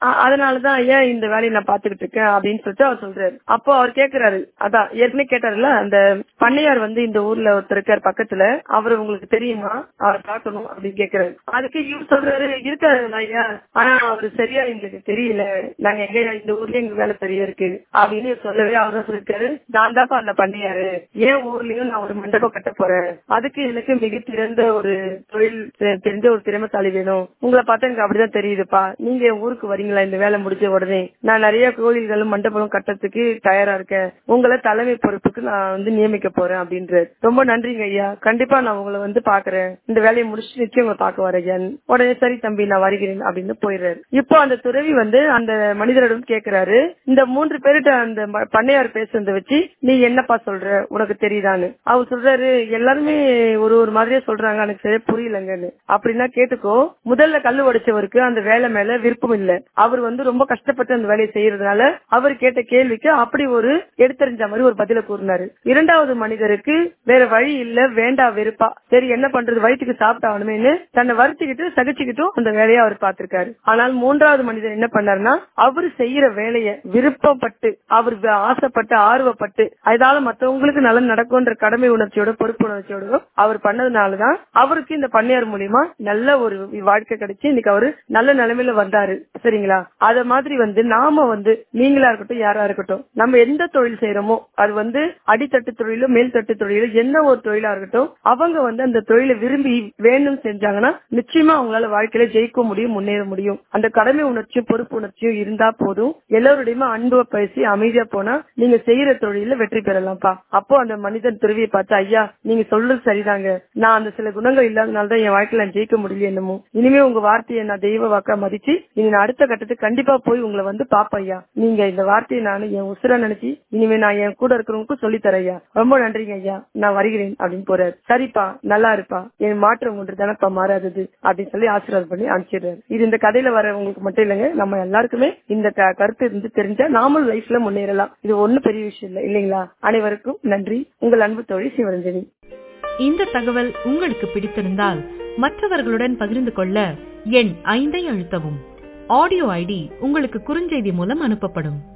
அதனாலதான் ஏன் இந்த வேலையை நான் பாத்துக்கிட்டு இருக்கேன் அப்படின்னு சொல்லிட்டு அவர் சொல்றாரு. அப்போ அவர் கேக்குறாரு, அதான் ஏற்கனவே கேட்டாருல, அந்த பண்ணையார் இந்த ஊர்ல ஒருத்தர் இருக்காரு பக்கத்துல, அவரு உங்களுக்கு தெரியுமா, அவரை பாக்கணும் அப்படின்னு கேக்குறாரு. அதுக்கு இவர் சொல்றாரு, இருக்காரு ஐயா, ஆனா அவரு சரியா எங்களுக்கு தெரியல, நாங்க எங்க இந்த ஊர்லயே எங்க வேலை சரியா இருக்கு அப்படின்னு சொல்லவே அவர் சொல்லிருக்காரு, நான் தான்ப்பா அந்த பண்ணையாரு, ஏன் ஊர்லயும் நான் ஒரு மண்டபம் கட்ட போறேன், அதுக்கு எனக்கு மிக சிறந்த ஒரு தொழில் தெரிஞ்ச ஒரு திறமைசாலி வேணும், உங்களை பார்த்தா எனக்கு அப்படிதான் தெரியுதுப்பா, நீங்க என் ஊருக்கு வரீங்களா இந்த வேலை முடிஞ்ச உடனே, நான் நிறைய கோயில்களும் மண்டபம் கட்டத்துக்கு தயாரா இருக்கேன், உங்களை தலைமை பொறுப்புக்கு நான் நியமிக்க போறேன் அப்படின்றாரு. ரொம்ப நன்றிங்க ஐயா, கண்டிப்பா நான் உங்களை பாக்குறேன், இந்த வேலையை முடிச்சு நிச்சயம் உங்களை பார்க்க வரேன். உடனே சரி தம்பி நான் வருகிறேன் அப்படின்னு போயிடுறாரு. இப்போ அந்த துறவி அந்த மனிதரிடம் கேக்குறாரு, இந்த 3 பேருட்ட அந்த பண்ணையார் பேசுறத வச்சு நீ என்னப்பா சொல்ற, உனக்கு தெரியுதான்னு. அவர் சொல்றாரு, எல்லாருமே ஒரு ஒரு மாதிரியே சொல்றாங்க, எனக்கு சரியா புரியலங்கன்னு. அப்படின்னா கேட்டுக்கோ, முதல்ல கல்லு உடைச்சவருக்கு அந்த வேலை மேல விருப்பம் இல்ல, அவர் ரொம்ப கஷ்டப்பட்டு அந்த வேலையை செய்யறதுனால அவர் கேட்ட கேள்விக்கு அப்படி ஒரு எடுத்தறிஞ்ச மாதிரி ஒரு பதில கூறினாரு. இரண்டாவது மனிதருக்கு வேற வழி இல்ல, வேண்டா வெறுப்பா, சரி என்ன பண்றது, வயிற்றுக்கு சாப்பிட்டாகணுமேனு தன்னை வருத்திக்கிட்டு சகிச்சுக்கிட்டும் அந்த வேலையை அவர் பார்த்திருக்காரு. ஆனால் மூன்றாவது மனிதர் என்ன பண்ணாருன்னா, அவரு செய்யற வேலைய விருப்பப்பட்டு, அவர் ஆசைப்பட்டு ஆர்வப்பட்டு, அதனால மத்தவங்களுக்கு நல்ல நடக்கும்ன்ற கடமை உணர்ச்சியோட பொறுப்பு உணர்ச்சியோட அவர் பண்ணதுனாலதான் அவருக்கு இந்த பண்ணையார் மூலியமா நல்ல ஒரு வாழ்க்கை கிடைச்சு இன்னைக்கு அவரு நல்ல நிலைமையில வந்தாரு. சரிங்களா? அத மாதிரி நாம நீங்களா இருக்கட்டும் யாரா இருக்கட்டும், நம்ம எந்த தொழில் செய்யறோமோ அது அடித்தட்டு தொழிலோ மேல்தட்டு தொழிலோ என்ன ஒரு தொழிலா இருக்கட்டும், அவங்க அந்த தொழிலை விரும்பி வேணும் செஞ்சாங்கன்னா நிச்சயமா அவங்களால வாழ்க்கையில ஜெயிக்க முடியும், முன்னேற முடியும். அந்த கடமை உணர்ச்சியும் பொறுப்பு உணர்ச்சியும் இருந்தா போதும், எல்லாருடையுமே அன்புவ பேசி அமைதியா போனா நீங்க செய்யற தொழில வெற்றி பெறலாம்ப்பா. அப்போ அந்த மனிதன் துறவியை பார்த்து, ஐயா நீங்க சொல்றது சரிதாங்க, நான் அந்த சில குணங்கள் இல்லாதனாலதான் என் வாழ்க்கையில நான் ஜெயிக்க முடியல, என்னமோ இனிமே உங்க வார்த்தையை நான் தெய்வ வாக்கா மதிச்சு நீங்க அடுத்த கட்டத்துக்கு கண்டிப்பா போய் உங்களை பாப்ப ஐயா, நீங்க இந்த வார்த்தையை நான் என் உசுரா நினைச்சு இனிமே நான் என் கூட இருக்கிறவங்களுக்கும் சொல்லி தரேன் ஐயா, ரொம்ப நன்றிங்க ஐயா, நான் வருகிறேன் அப்படின்னு போறாரு. சரிப்பா நல்லா இருப்பா, என் மாற்றம் ஒன்று தானப்பா மாறாதது அப்படின்னு சொல்லி ஆசீர்வாதம் பண்ணி அனுப்பிச்சிடுறாரு. இது இந்த கதையில வரவங்களுக்கு மட்டும் இல்லைங்க, நம்ம எல்லாருக்குமே இந்த கருத்து தெரிஞ்சா நாமளும் லைஃப்ல முன்னேறலாம். இது ஒண்ணும் பெரிய விஷயம் இல்லை இல்லைங்களா? அனைவருக்கும் நன்றி. உங்கள் அன்பு தோழி சிவரஞ்சனி. இந்த தகவல் உங்களுக்கு பிடித்திருந்தால் மற்றவர்களுடன் பகிர்ந்து கொள்ள எண் 5 அழுத்தவும். ஆடியோ ஐடி உங்களுக்கு குறுஞ்செய்தி மூலம் அனுப்பப்படும்.